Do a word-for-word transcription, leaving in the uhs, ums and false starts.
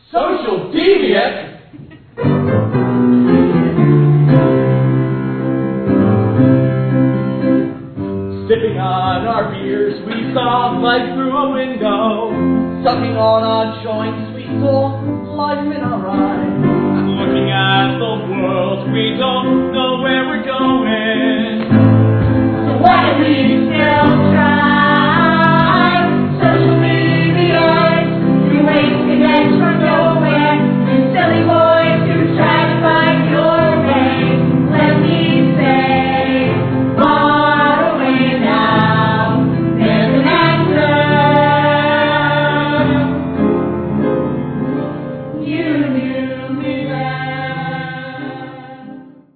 Social deviant? Sipping on our beers, we saw life through a window. Sucking on our joints, we saw life in our eyes. Looking at the world, we don't know where we're going. So why do we still try?